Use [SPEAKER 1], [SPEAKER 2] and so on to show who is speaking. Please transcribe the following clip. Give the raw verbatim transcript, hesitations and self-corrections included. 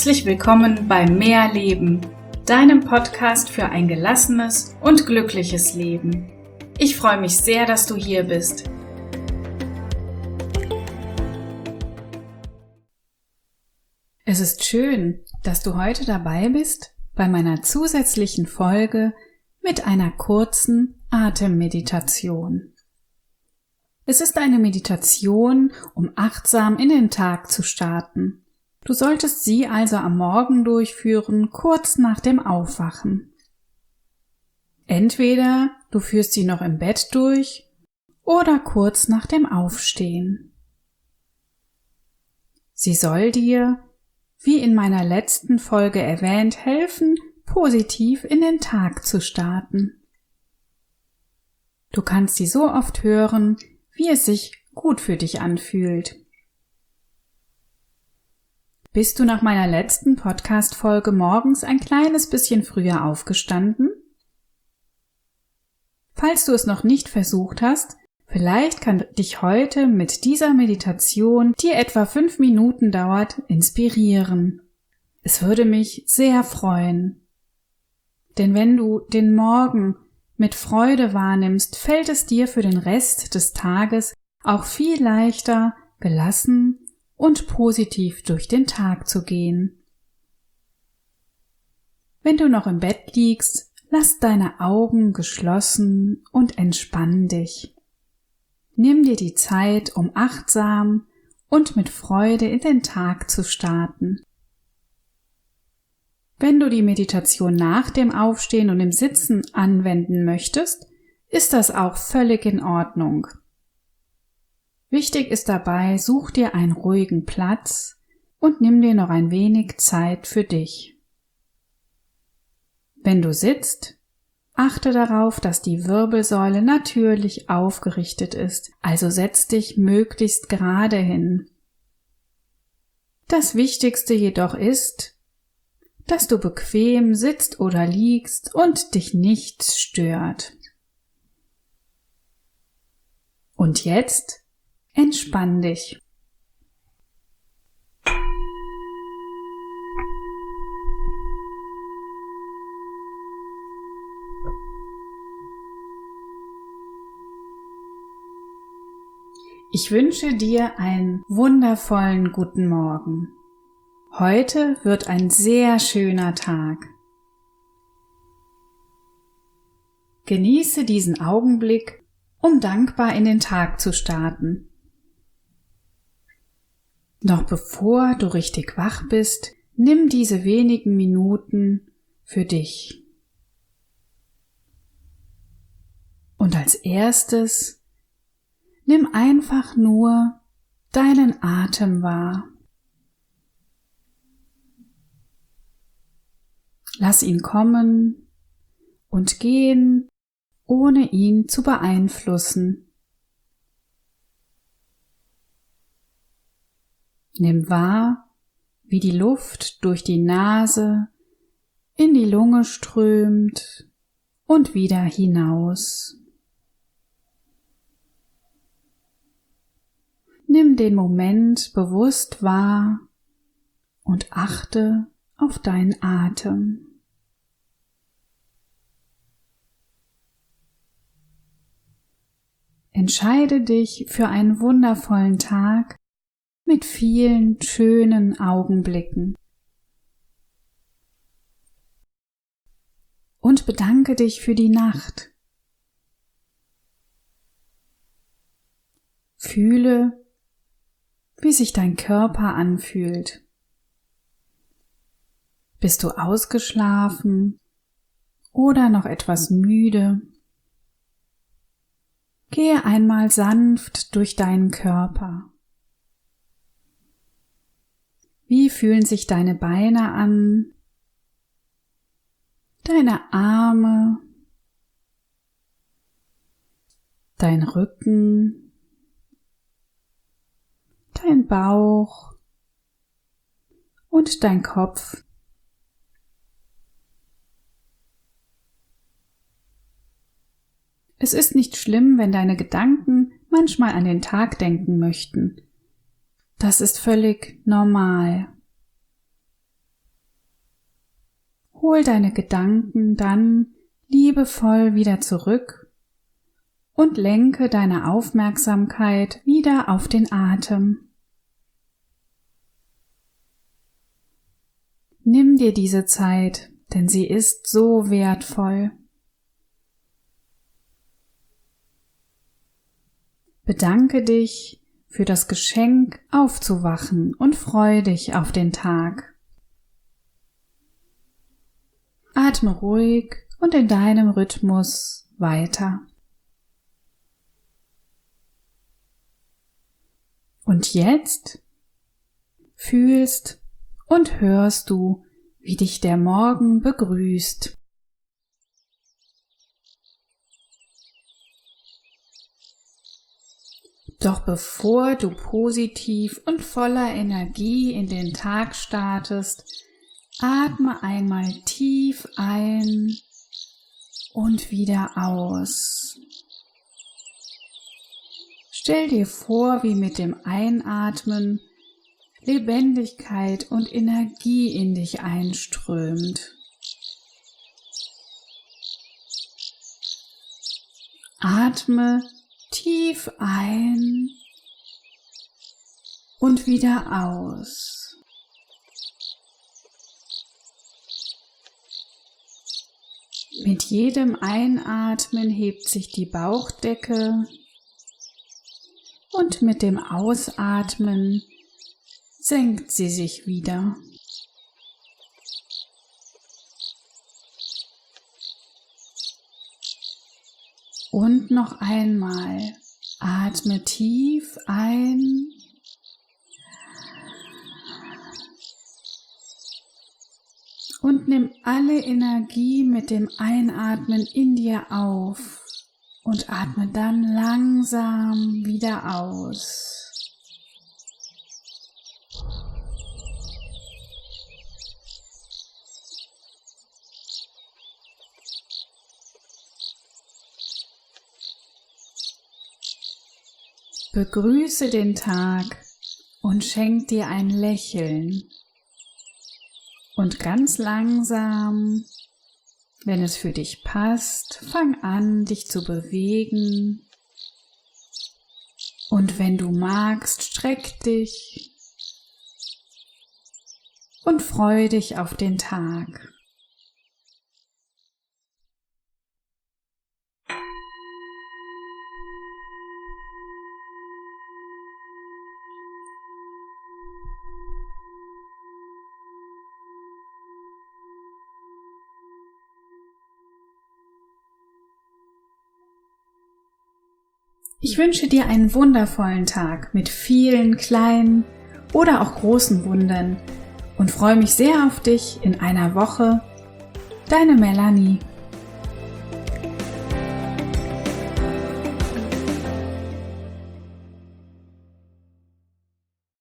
[SPEAKER 1] Herzlich willkommen bei Mehr Leben, deinem Podcast für ein gelassenes und glückliches Leben. Ich freue mich sehr, dass du hier bist. Es ist schön, dass du heute dabei bist bei meiner zusätzlichen Folge mit einer kurzen Atemmeditation. Es ist eine Meditation, um achtsam in den Tag zu starten. Du solltest sie also am Morgen durchführen, kurz nach dem Aufwachen. Entweder du führst sie noch im Bett durch oder kurz nach dem Aufstehen. Sie soll dir, wie in meiner letzten Folge erwähnt, helfen, positiv in den Tag zu starten. Du kannst sie so oft hören, wie es sich gut für dich anfühlt. Bist du nach meiner letzten Podcast-Folge morgens ein kleines bisschen früher aufgestanden? Falls du es noch nicht versucht hast, vielleicht kann dich heute mit dieser Meditation, die etwa fünf Minuten dauert, inspirieren. Es würde mich sehr freuen. Denn wenn du den Morgen mit Freude wahrnimmst, fällt es dir für den Rest des Tages auch viel leichter, gelassen und positiv durch den Tag zu gehen. Wenn du noch im Bett liegst, lass deine Augen geschlossen und entspann dich. Nimm dir die Zeit, um achtsam und mit Freude in den Tag zu starten. Wenn du die Meditation nach dem Aufstehen und im Sitzen anwenden möchtest, ist das auch völlig in Ordnung. Wichtig ist dabei, such dir einen ruhigen Platz und nimm dir noch ein wenig Zeit für dich. Wenn du sitzt, achte darauf, dass die Wirbelsäule natürlich aufgerichtet ist, also setz dich möglichst gerade hin. Das Wichtigste jedoch ist, dass du bequem sitzt oder liegst und dich nichts stört. Und jetzt entspann dich. Ich wünsche dir einen wundervollen guten Morgen. Heute wird ein sehr schöner Tag. Genieße diesen Augenblick, um dankbar in den Tag zu starten. Noch bevor du richtig wach bist, nimm diese wenigen Minuten für dich. Und als erstes, nimm einfach nur deinen Atem wahr. Lass ihn kommen und gehen, ohne ihn zu beeinflussen. Nimm wahr, wie die Luft durch die Nase in die Lunge strömt und wieder hinaus. Nimm den Moment bewusst wahr und achte auf deinen Atem. Entscheide dich für einen wundervollen Tag mit vielen schönen Augenblicken. Und bedanke dich für die Nacht. Fühle, wie sich dein Körper anfühlt. Bist du ausgeschlafen oder noch etwas müde? Gehe einmal sanft durch deinen Körper. Wie fühlen sich deine Beine an, deine Arme, dein Rücken, dein Bauch und dein Kopf? Es ist nicht schlimm, wenn deine Gedanken manchmal an den Tag denken möchten. Das ist völlig normal. hol deine Gedanken dann liebevoll wieder zurück und lenke deine Aufmerksamkeit wieder auf den Atem. Nimm dir diese Zeit, denn sie ist so wertvoll. Bedanke dich für das Geschenk, aufzuwachen und freue dich auf den Tag. Atme ruhig und in deinem Rhythmus weiter. Und jetzt fühlst und hörst du, wie dich der Morgen begrüßt. Doch bevor du positiv und voller Energie in den Tag startest, atme einmal tief ein und wieder aus. Stell dir vor, wie mit dem Einatmen Lebendigkeit und Energie in dich einströmt. Atme tief ein und wieder aus. Mit jedem Einatmen hebt sich die Bauchdecke und mit dem Ausatmen senkt sie sich wieder. Und noch einmal, atme tief ein und nimm alle Energie mit dem Einatmen in dir auf und atme dann langsam wieder aus. Begrüße den Tag und schenk dir ein Lächeln. Und ganz langsam, wenn es für dich passt, fang an, dich zu bewegen. Und wenn du magst, streck dich und freu dich auf den Tag. Ich wünsche dir einen wundervollen Tag mit vielen kleinen oder auch großen Wundern und freue mich sehr auf dich in einer Woche. Deine Melanie.